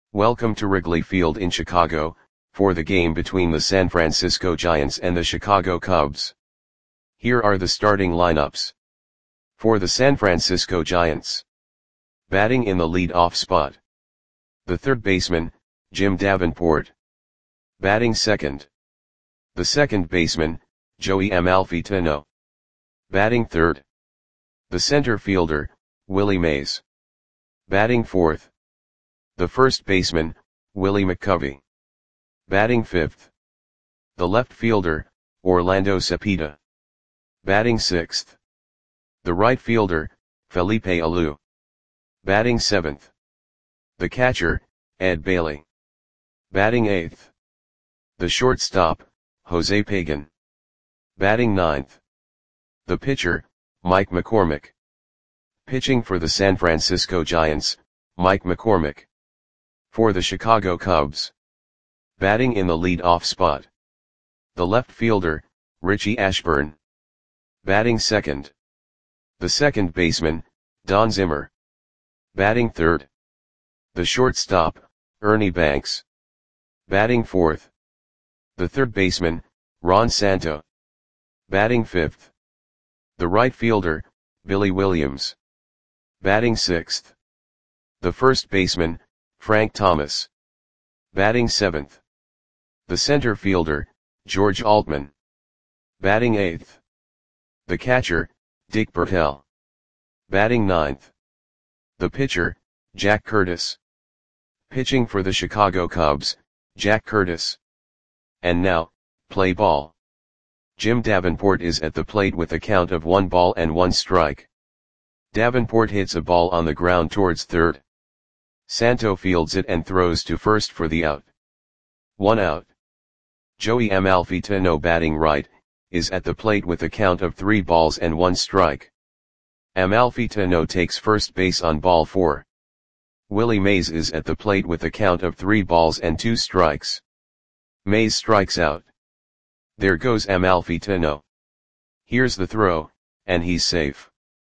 Welcome to Wrigley Field in Chicago, for the game between the San Francisco Giants and the Chicago Cubs. Here are the starting lineups. For the San Francisco Giants. Batting in the lead-off spot. The third baseman, Jim Davenport. Batting second. The second baseman, Joey Amalfitano. Batting third. The center fielder, Willie Mays. Batting fourth. The first baseman, Willie McCovey. Batting fifth. The left fielder, Orlando Cepeda. Batting sixth. The right fielder, Felipe Alou. Batting seventh. The catcher, Ed Bailey. Batting eighth. The shortstop, Jose Pagan. Batting ninth. The pitcher, Mike McCormick. Pitching for the San Francisco Giants, Mike McCormick. For the Chicago Cubs. Batting in the lead-off spot. The left fielder, Richie Ashburn. Batting second. The second baseman, Don Zimmer. Batting third. The shortstop, Ernie Banks. Batting fourth. The third baseman, Ron Santo. Batting fifth. The right fielder, Billy Williams. Batting sixth. The first baseman, Frank Thomas. Batting seventh. The center fielder, George Altman. Batting eighth. The catcher, Dick Bertel. Batting ninth. The pitcher, Jack Curtis. Pitching for the Chicago Cubs, Jack Curtis. And now, play ball. Jim Davenport is at the plate with a count of 1 ball and 1 strike. Davenport hits a ball on the ground towards third. Santo fields it and throws to first for the out. 1 out. Joey Amalfitano, batting right, is at the plate with a count of 3 balls and 1 strike. Amalfitano takes first base on ball 4. Willie Mays is at the plate with a count of 3 balls and 2 strikes. Mays strikes out. There goes Amalfitano. Here's the throw, and he's safe.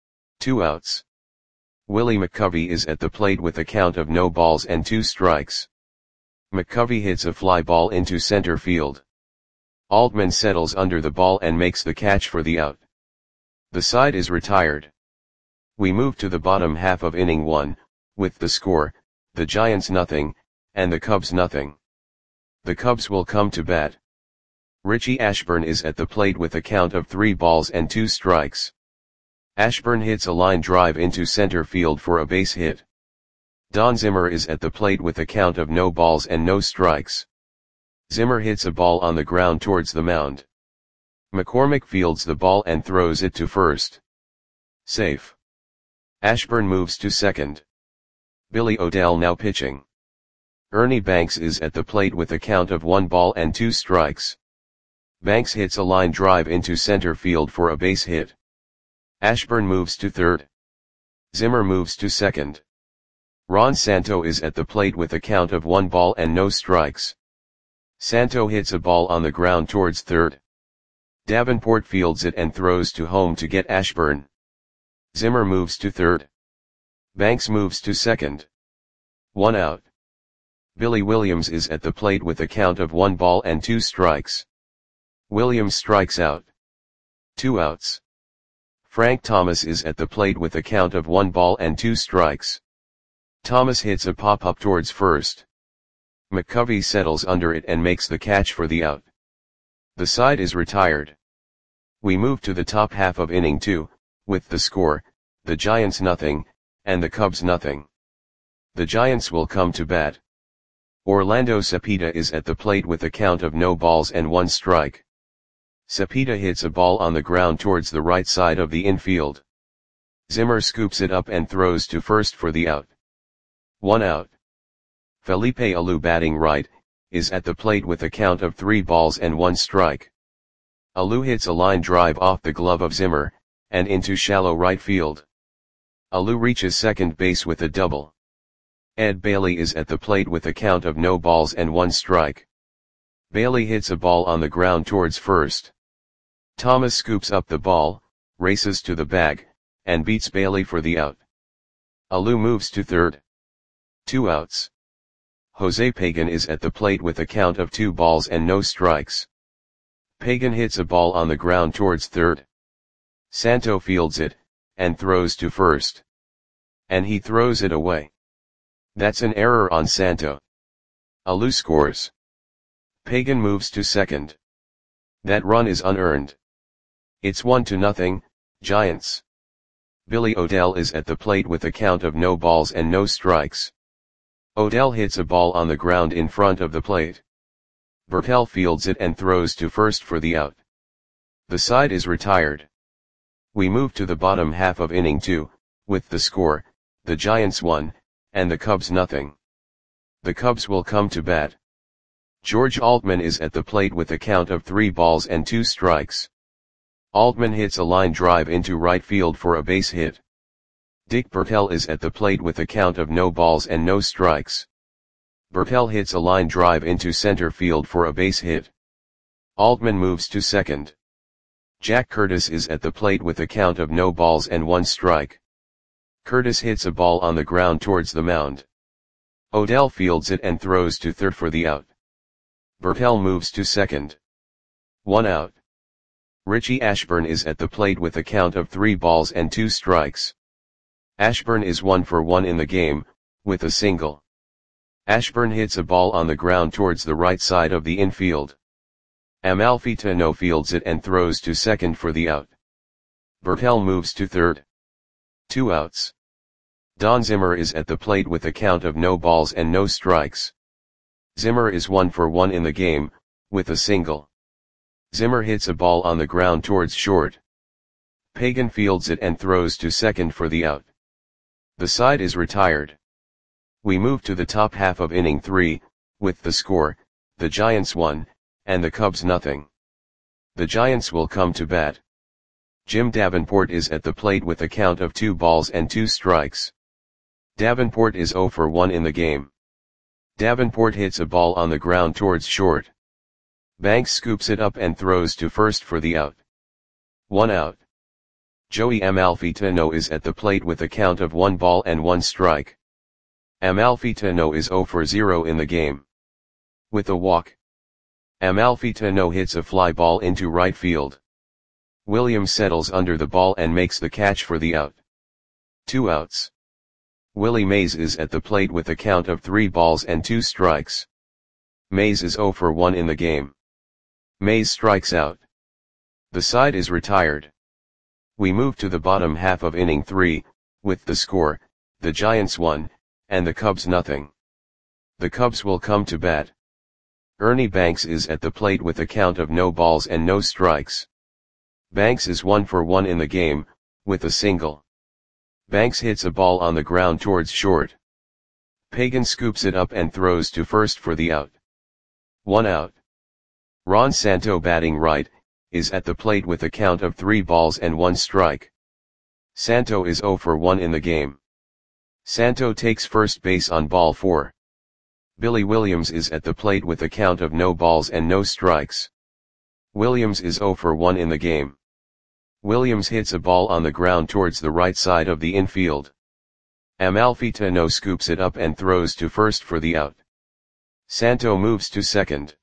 2 outs. Willie McCovey is at the plate with a count of no balls and 2 strikes. McCovey hits a fly ball into center field. Altman settles under the ball and makes the catch for the out. The side is retired. We move to the bottom half of inning 1, with the score, the Giants nothing, and the Cubs nothing. The Cubs will come to bat. Richie Ashburn is at the plate with a count of 3 balls and 2 strikes. Ashburn hits a line drive into center field for a base hit. Don Zimmer is at the plate with a count of no balls and no strikes. Zimmer hits a ball on the ground towards the mound. McCormick fields the ball and throws it to first. Safe. Ashburn moves to second. Billy O'Dell now pitching. Ernie Banks is at the plate with a count of 1 ball and 2 strikes. Banks hits a line drive into center field for a base hit. Ashburn moves to third. Zimmer moves to second. Ron Santo is at the plate with a count of 1 ball and no strikes. Santo hits a ball on the ground towards third. Davenport fields it and throws to home to get Ashburn. Zimmer moves to third. Banks moves to second. 1 out. Billy Williams is at the plate with a count of 1 ball and 2 strikes. Williams strikes out. 2 outs. Frank Thomas is at the plate with a count of 1 ball and 2 strikes. Thomas hits a pop-up towards first. McCovey settles under it and makes the catch for the out. The side is retired. We move to the top half of inning 2, with the score, the Giants nothing, and the Cubs nothing. The Giants will come to bat. Orlando Cepeda is at the plate with a count of no balls and 1 strike. Cepeda hits a ball on the ground towards the right side of the infield. Zimmer scoops it up and throws to first for the out. 1 out. Felipe Alou, batting right, is at the plate with a count of 3 balls and 1 strike. Alou hits a line drive off the glove of Zimmer, and into shallow right field. Alou reaches second base with a double. Ed Bailey is at the plate with a count of no balls and 1 strike. Bailey hits a ball on the ground towards first. Thomas scoops up the ball, races to the bag, and beats Bailey for the out. Alou moves to third. 2 outs. Jose Pagan is at the plate with a count of 2 balls and no strikes. Pagan hits a ball on the ground towards third. Santo fields it, and throws to first. And he throws it away. That's an error on Santo. Alou scores. Pagan moves to second. That run is unearned. It's 1-0, Giants. Billy O'Dell is at the plate with a count of no balls and no strikes. O'Dell hits a ball on the ground in front of the plate. Bertel fields it and throws to first for the out. The side is retired. We move to the bottom half of inning 2, with the score, the Giants 1, and the Cubs 0. The Cubs will come to bat. George Altman is at the plate with a count of 3 balls and 2 strikes. Altman hits a line drive into right field for a base hit. Dick Bertel is at the plate with a count of no balls and no strikes. Bertel hits a line drive into center field for a base hit. Altman moves to second. Jack Curtis is at the plate with a count of no balls and 1 strike. Curtis hits a ball on the ground towards the mound. O'Dell fields it and throws to third for the out. Bertel moves to second. 1 out. Richie Ashburn is at the plate with a count of 3 balls and 2 strikes. Ashburn is 1 for 1 in the game, with a single. Ashburn hits a ball on the ground towards the right side of the infield. Amalfitano fields it and throws to second for the out. Bertel moves to third. 2 outs. Don Zimmer is at the plate with a count of no balls and no strikes. Zimmer is 1 for 1 in the game, with a single. Zimmer hits a ball on the ground towards short. Pagan fields it and throws to second for the out. The side is retired. We move to the top half of inning 3, with the score, the Giants 1, and the Cubs 0. The Giants will come to bat. Jim Davenport is at the plate with a count of 2 balls and 2 strikes. Davenport is 0 for 1 in the game. Davenport hits a ball on the ground towards short. Banks scoops it up and throws to first for the out. 1 out. Joey Amalfitano is at the plate with a count of 1 ball and 1 strike. Amalfitano is 0 for 0 in the game. With a walk, Amalfitano hits a fly ball into right field. Williams settles under the ball and makes the catch for the out. 2 outs. Willie Mays is at the plate with a count of 3 balls and 2 strikes. Mays is 0 for 1 in the game. Mays strikes out. The side is retired. We move to the bottom half of inning 3, with the score, the Giants 1, and the Cubs 0. The Cubs will come to bat. Ernie Banks is at the plate with a count of no balls and no strikes. Banks is 1 for 1 in the game, with a single. Banks hits a ball on the ground towards short. Pagan scoops it up and throws to first for the out. 1 out. Ron Santo, batting right, is at the plate with a count of 3 balls and 1 strike. Santo is 0 for 1 in the game. Santo takes first base on ball 4. Billy Williams is at the plate with a count of no balls and no strikes. Williams is 0 for 1 in the game. Williams hits a ball on the ground towards the right side of the infield. Amalfitano scoops it up and throws to first for the out. Santo moves to second.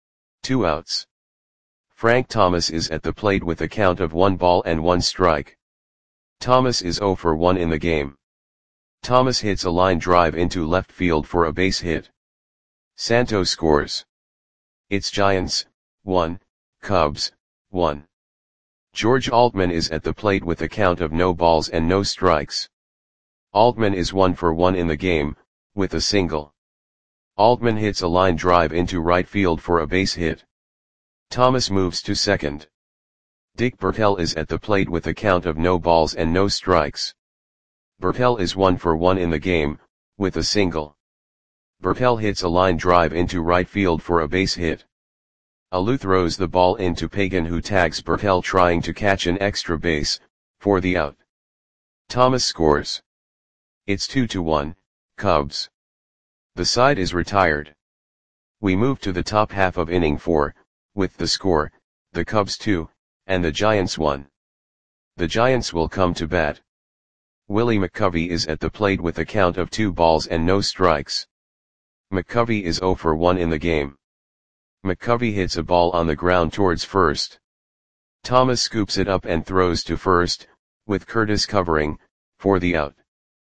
2 outs. Frank Thomas is at the plate with a count of 1 ball and 1 strike. Thomas is 0 for 1 in the game. Thomas hits a line drive into left field for a base hit. Santo scores. It's Giants 1, Cubs 1. George Altman is at the plate with a count of no balls and no strikes. Altman is 1 for 1 in the game, with a single. Altman hits a line drive into right field for a base hit. Thomas moves to second. Dick Bertel is at the plate with a count of no balls and no strikes. Bertel is 1 for 1 in the game, with a single. Bertel hits a line drive into right field for a base hit. Alou throws the ball into Pagan, who tags Bertel trying to catch an extra base, for the out. Thomas scores. It's 2-1, Cubs. The side is retired. We move to the top half of inning 4, with the score, the Cubs 2, and the Giants 1. The Giants will come to bat. Willie McCovey is at the plate with a count of 2 balls and no strikes. McCovey is 0 for 1 in the game. McCovey hits a ball on the ground towards first. Thomas scoops it up and throws to first, with Curtis covering, for the out.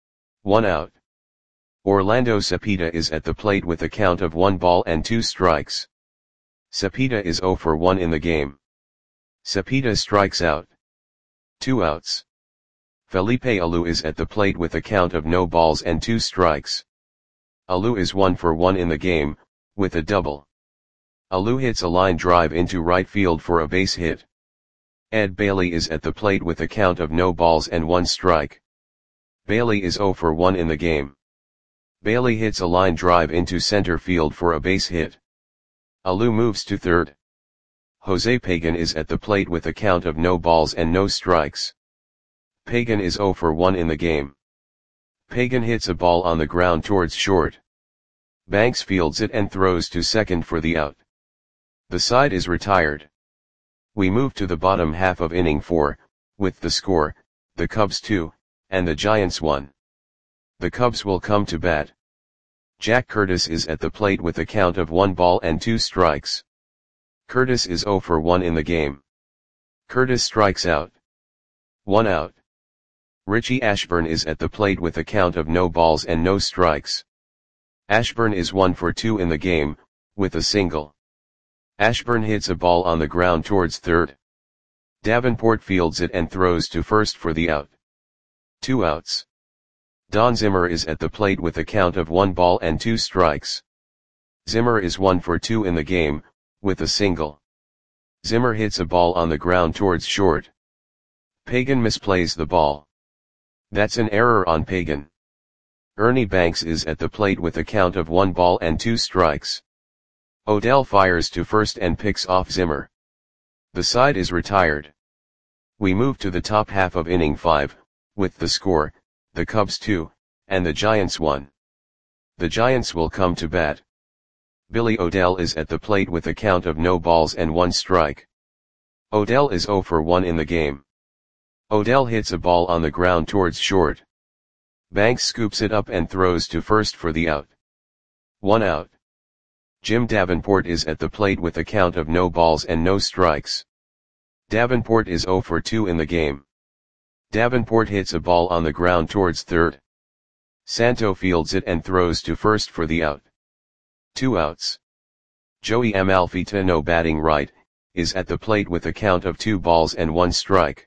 1 out. Orlando Cepeda is at the plate with a count of 1 ball and 2 strikes. Cepeda is 0 for 1 in the game. Cepeda strikes out. 2 outs. Felipe Alou is at the plate with a count of no balls and 2 strikes. Alou is 1 for 1 in the game, with a double. Alou hits a line drive into right field for a base hit. Ed Bailey is at the plate with a count of no balls and 1 strike. Bailey is 0 for 1 in the game. Bailey hits a line drive into center field for a base hit. Alou moves to third. Jose Pagan is at the plate with a count of no balls and no strikes. Pagan is 0 for 1 in the game. Pagan hits a ball on the ground towards short. Banks fields it and throws to second for the out. The side is retired. We move to the bottom half of inning 4, with the score, the Cubs 2, and the Giants 1. The Cubs will come to bat. Jack Curtis is at the plate with a count of 1 ball and 2 strikes. Curtis is 0 for 1 in the game. Curtis strikes out. 1 out. Richie Ashburn is at the plate with a count of no balls and no strikes. Ashburn is 1 for 2 in the game, with a single. Ashburn hits a ball on the ground towards third. Davenport fields it and throws to first for the out. 2 outs. Don Zimmer is at the plate with a count of 1 ball and 2 strikes. Zimmer is 1 for 2 in the game, with a single. Zimmer hits a ball on the ground towards short. Pagan misplays the ball. That's an error on Pagan. Ernie Banks is at the plate with a count of 1 ball and 2 strikes. Odell fires to first and picks off Zimmer. The side is retired. We move to the top half of inning 5, with the score, the Cubs 2, and the Giants 1. The Giants will come to bat. Billy Odell is at the plate with a count of no balls and 1 strike. Odell is 0 for 1 in the game. Odell hits a ball on the ground towards short. Banks scoops it up and throws to first for the out. 1 out. Jim Davenport is at the plate with a count of no balls and no strikes. Davenport is 0 for 2 in the game. Davenport hits a ball on the ground towards third. Santo fields it and throws to first for the out. 2 outs. Joey Amalfitano, batting right, is at the plate with a count of 2 balls and 1 strike.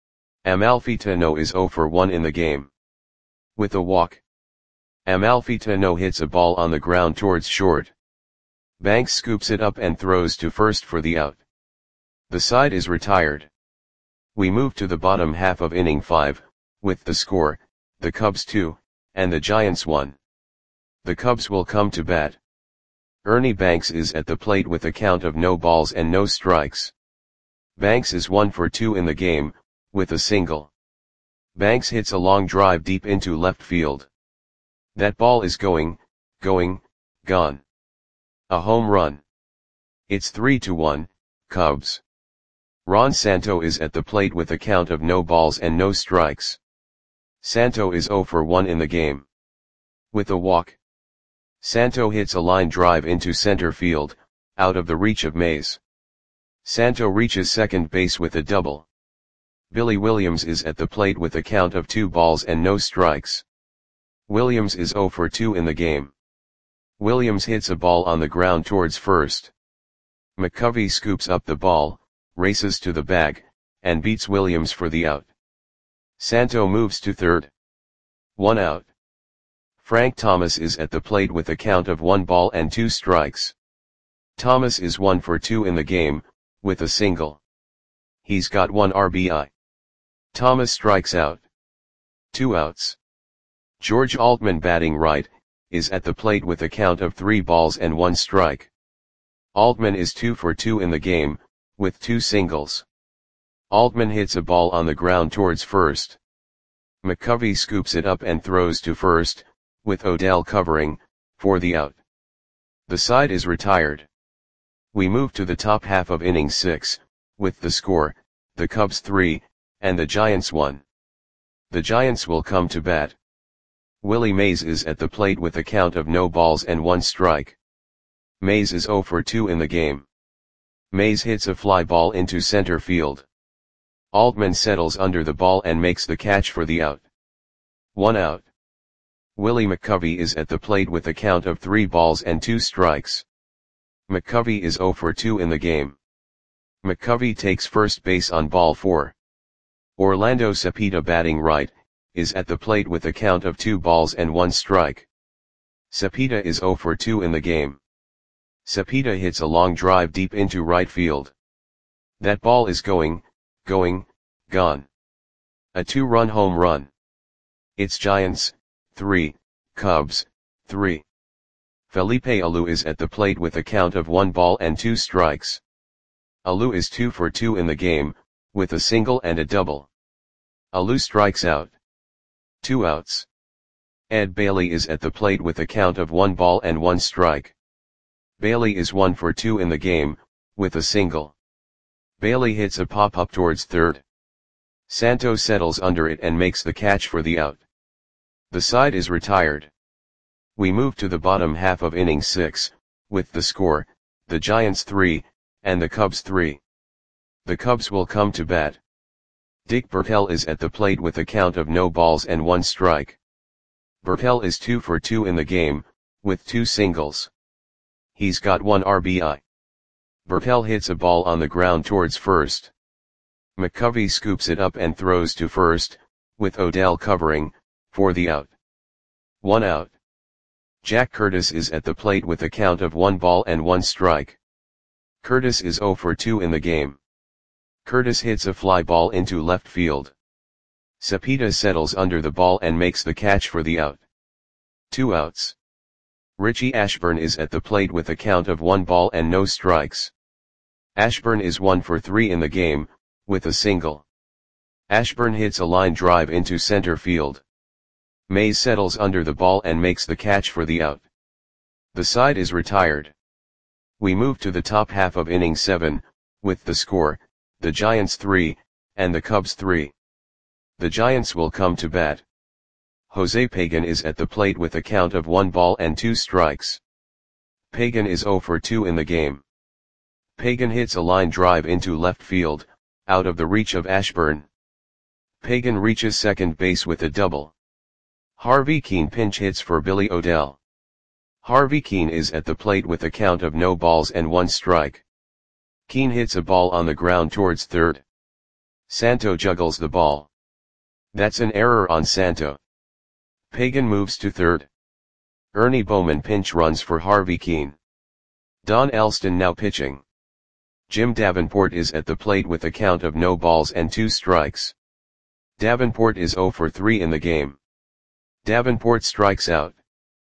Amalfitano is 0 for 1 in the game. With a walk. Amalfitano hits a ball on the ground towards short. Banks scoops it up and throws to first for the out. The side is retired. We move to the bottom half of inning 5, with the score, the Cubs 2, and the Giants 1. The Cubs will come to bat. Ernie Banks is at the plate with a count of no balls and no strikes. Banks is 1 for 2 in the game, with a single. Banks hits a long drive deep into left field. That ball is gone. A home run. It's 3-1, Cubs. Ron Santo is at the plate with a count of no balls and no strikes. Santo is 0 for 1 in the game. With a walk. Santo hits a line drive into center field, out of the reach of Mays. Santo reaches second base with a double. Billy Williams is at the plate with a count of 2 balls and no strikes. Williams is 0 for 2 in the game. Williams hits a ball on the ground towards first. McCovey scoops up the ball, races to the bag, and beats Williams for the out. Santo moves to third. 1 out. Frank Thomas is at the plate with a count of 1 ball and 2 strikes. Thomas is 1 for 2 in the game, with a single. He's got 1 RBI. Thomas strikes out. 2 outs. George Altman, batting right, is at the plate with a count of 3 balls and 1 strike. Altman is 2 for 2 in the game, with 2 singles. Altman hits a ball on the ground towards first. McCovey scoops it up and throws to first, with Odell covering, for the out. The side is retired. We move to the top half of inning 6, with the score, the Cubs 3, and the Giants 1. The Giants will come to bat. Willie Mays is at the plate with a count of no balls and 1 strike. Mays is 0 for 2 in the game. Mays hits a fly ball into center field. Altman settles under the ball and makes the catch for the out. 1 out. Willie McCovey is at the plate with a count of 3 balls and 2 strikes. McCovey is 0 for 2 in the game. McCovey takes first base on ball 4. Orlando Cepeda, batting right, is at the plate with a count of 2 balls and 1 strike. Cepeda is 0 for 2 in the game. Cepeda hits a long drive deep into right field. That ball is gone. A 2-run home run. It's Giants 3, Cubs 3. Felipe Alou is at the plate with a count of 1 ball and 2 strikes. Alou is 2 for 2 in the game, with a single and a double. Alou strikes out. 2 outs. Ed Bailey is at the plate with a count of 1 ball and 1 strike. Bailey is 1 for 2 in the game, with a single. Bailey hits a pop-up towards third. Santos settles under it and makes the catch for the out. The side is retired. We move to the bottom half of inning 6, with the score, the Giants 3, and the Cubs 3. The Cubs will come to bat. Dick Bertel is at the plate with a count of no balls and 1 strike. Bertel is 2 for 2 in the game, with 2 singles. He's got 1 RBI. Bertel hits a ball on the ground towards first. McCovey scoops it up and throws to first, with Odell covering, for the out. 1 out. Jack Curtis is at the plate with a count of 1 ball and 1 strike. Curtis is 0 for 2 in the game. Curtis hits a fly ball into left field. Cepeda settles under the ball and makes the catch for the out. 2 outs. Richie Ashburn is at the plate with a count of 1 ball and no strikes. Ashburn is 1 for 3 in the game, with a single. Ashburn hits a line drive into center field. Mays settles under the ball and makes the catch for the out. The side is retired. We move to the top half of inning 7, with the score, the Giants 3, and the Cubs 3. The Giants will come to bat. Jose Pagan is at the plate with a count of 1 ball and 2 strikes. Pagan is 0 for 2 in the game. Pagan hits a line drive into left field, out of the reach of Ashburn. Pagan reaches second base with a double. Harvey Keene pinch hits for Billy Odell. Harvey Keene is at the plate with a count of no balls and 1 strike. Keene hits a ball on the ground towards third. Santo juggles the ball. That's an error on Santo. Pagan moves to third. Ernie Bowman pinch runs for Harvey Keene. Don Elston now pitching. Jim Davenport is at the plate with a count of no balls and 2 strikes. Davenport is 0 for 3 in the game. Davenport strikes out.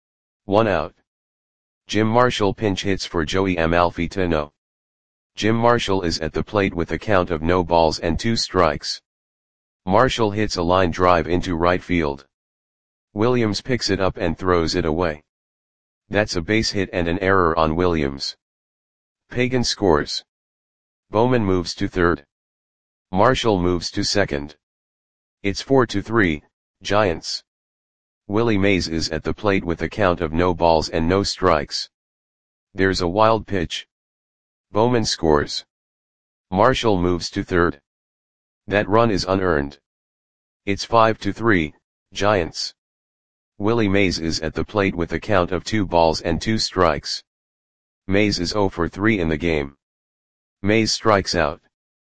1 out. Jim Marshall pinch hits for Joey Amalfitano. Jim Marshall is at the plate with a count of no balls and 2 strikes. Marshall hits a line drive into right field. Williams picks it up and throws it away. That's a base hit and an error on Williams. Pagan scores. Bowman moves to third. Marshall moves to second. It's 4-3, Giants. Willie Mays is at the plate with a count of no balls and no strikes. There's a wild pitch. Bowman scores. Marshall moves to third. That run is unearned. It's 5-3, Giants. Willie Mays is at the plate with a count of 2 balls and 2 strikes. Mays is 0 for 3 in the game. Mays strikes out.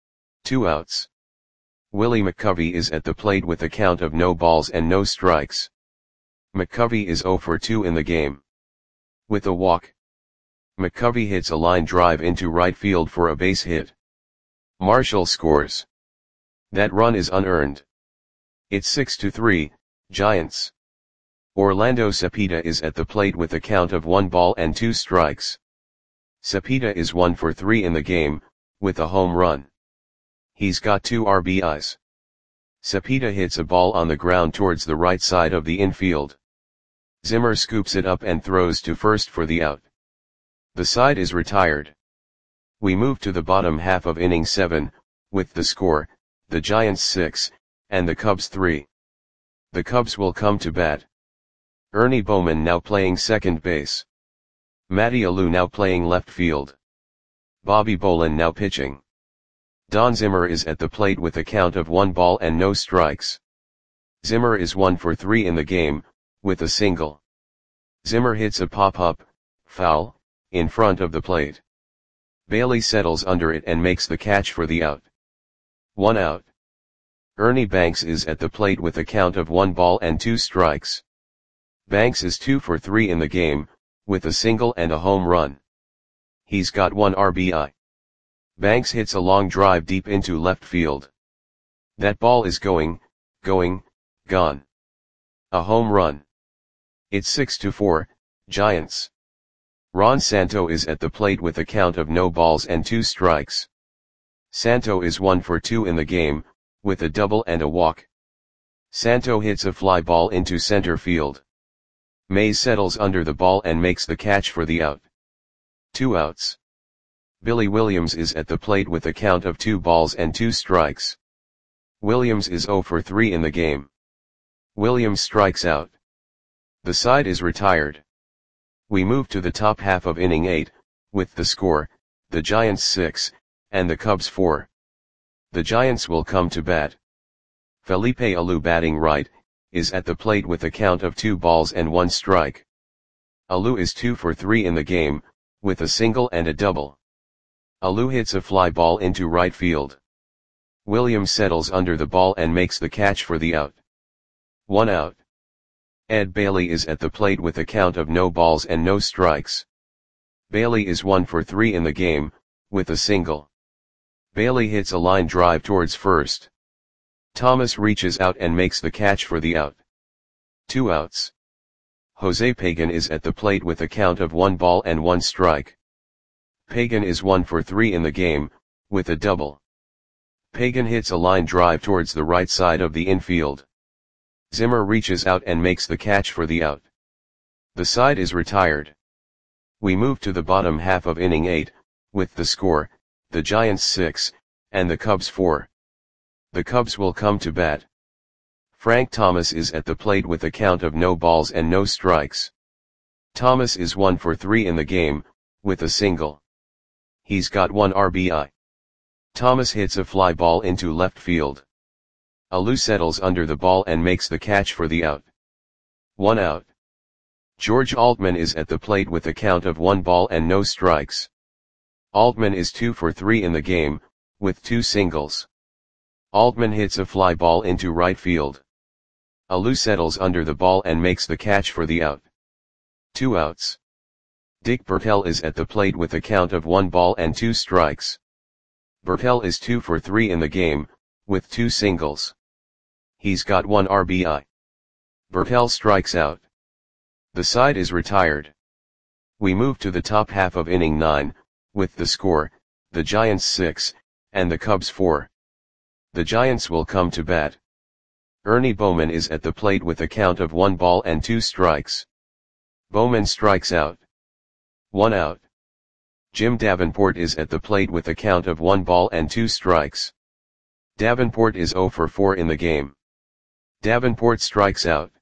2 outs. Willie McCovey is at the plate with a count of no balls and no strikes. McCovey is 0 for 2 in the game. With a walk. McCovey hits a line drive into right field for a base hit. Marshall scores. That run is unearned. It's 6-3, Giants. Orlando Cepeda is at the plate with a count of 1 ball and 2 strikes. Cepeda is 1 for 3 in the game, with a home run. He's got 2 RBIs. Cepeda hits a ball on the ground towards the right side of the infield. Zimmer scoops it up and throws to first for the out. The side is retired. We move to the bottom half of inning 7, with the score, the Giants 6, and the Cubs 3. The Cubs will come to bat. Ernie Bowman now playing second base. Matty Alou now playing left field. Bobby Bolin now pitching. Don Zimmer is at the plate with a count of 1 ball and no strikes. Zimmer is 1 for 3 in the game, with a single. Zimmer hits a pop-up, foul, in front of the plate. Bailey settles under it and makes the catch for the out. 1 out. Ernie Banks is at the plate with a count of 1 ball and 2 strikes. Banks is 2 for 3 in the game, with a single and a home run. He's got 1 RBI. Banks hits a long drive deep into left field. That ball is gone. A home run. It's 6-4, Giants. Ron Santo is at the plate with a count of no balls and 2 strikes. Santo is 1 for 2 in the game, with a double and a walk. Santo hits a fly ball into center field. Mays settles under the ball and makes the catch for the out. 2 outs. Billy Williams is at the plate with a count of 2 balls and 2 strikes. Williams is 0 for 3 in the game. Williams strikes out. The side is retired. We move to the top half of inning 8, with the score, the Giants 6, and the Cubs 4. The Giants will come to bat. Felipe Alou batting right, is at the plate with a count of 2 balls and 1 strike. Alou is 2 for 3 in the game, with a single and a double. Alou hits a fly ball into right field. Williams settles under the ball and makes the catch for the out. 1 out. Ed Bailey is at the plate with a count of no balls and no strikes. Bailey is 1 for 3 in the game, with a single. Bailey hits a line drive towards first. Thomas reaches out and makes the catch for the out. 2 outs. Jose Pagan is at the plate with a count of 1 ball and 1 strike. Pagan is 1 for 3 in the game, with a double. Pagan hits a line drive towards the right side of the infield. Zimmer reaches out and makes the catch for the out. The side is retired. We move to the bottom half of inning 8, with the score, the Giants 6, and the Cubs 4. The Cubs will come to bat. Frank Thomas is at the plate with a count of no balls and no strikes. Thomas is 1 for 3 in the game, with a single. He's got 1 RBI. Thomas hits a fly ball into left field. Alou settles under the ball and makes the catch for the out. 1 out. George Altman is at the plate with a count of 1 ball and no strikes. Altman is 2 for 3 in the game, with 2 singles. Altman hits a fly ball into right field. Alou settles under the ball and makes the catch for the out. 2 outs. Dick Bertel is at the plate with a count of 1 ball and 2 strikes. Bertel is 2 for 3 in the game, with 2 singles. He's got 1 RBI. Bertel strikes out. The side is retired. We move to the top half of inning 9, with the score, the Giants 6, and the Cubs 4. The Giants will come to bat. Ernie Bowman is at the plate with a count of 1 ball and 2 strikes. Bowman strikes out. 1 out. Jim Davenport is at the plate with a count of 1 ball and 2 strikes. Davenport is 0 for 4 in the game. Davenport strikes out.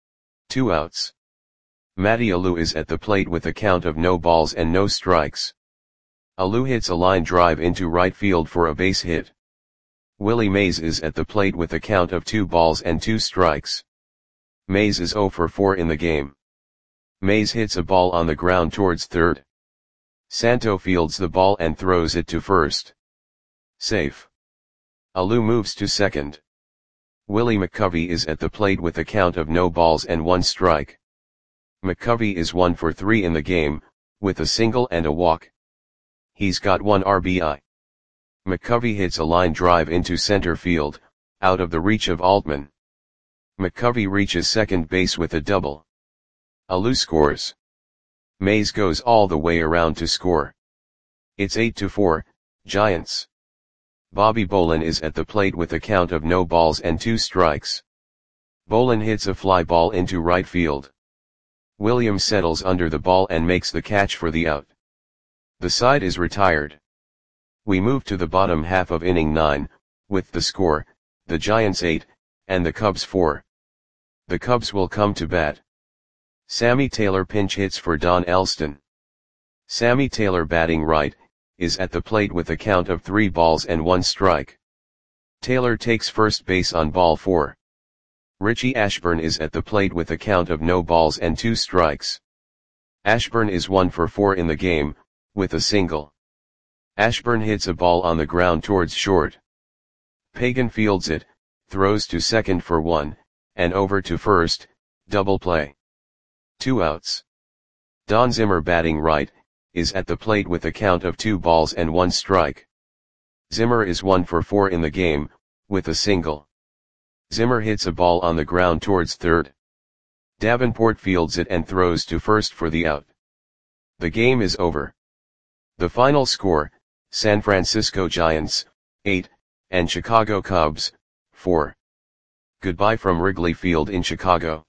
2 outs. Matty Alou is at the plate with a count of no balls and no strikes. Alou hits a line drive into right field for a base hit. Willie Mays is at the plate with a count of 2 balls and 2 strikes. Mays is 0 for 4 in the game. Mays hits a ball on the ground towards third. Santo fields the ball and throws it to first. Safe. Alou moves to second. Willie McCovey is at the plate with a count of no balls and 1 strike. McCovey is 1 for 3 in the game, with a single and a walk. He's got 1 RBI. McCovey hits a line drive into center field, out of the reach of Altman. McCovey reaches second base with a double. Alou scores. Mays goes all the way around to score. It's 8-4, Giants. Bobby Bolin is at the plate with a count of no balls and 2 strikes. Bolin hits a fly ball into right field. Williams settles under the ball and makes the catch for the out. The side is retired. We move to the bottom half of inning 9, with the score, the Giants 8, and the Cubs 4. The Cubs will come to bat. Sammy Taylor pinch hits for Don Elston. Sammy Taylor batting right, is at the plate with a count of 3 balls and 1 strike. Taylor takes first base on ball 4. Richie Ashburn is at the plate with a count of no balls and 2 strikes. Ashburn is 1 for 4 in the game, with a single. Ashburn hits a ball on the ground towards short. Pagan fields it, throws to second for 1, and over to first, double play. 2 outs. Don Zimmer batting right, is at the plate with a count of 2 balls and 1 strike. Zimmer is 1 for 4 in the game, with a single. Zimmer hits a ball on the ground towards third. Davenport fields it and throws to first for the out. The game is over. The final score, San Francisco Giants, 8, and Chicago Cubs, 4. Goodbye from Wrigley Field in Chicago.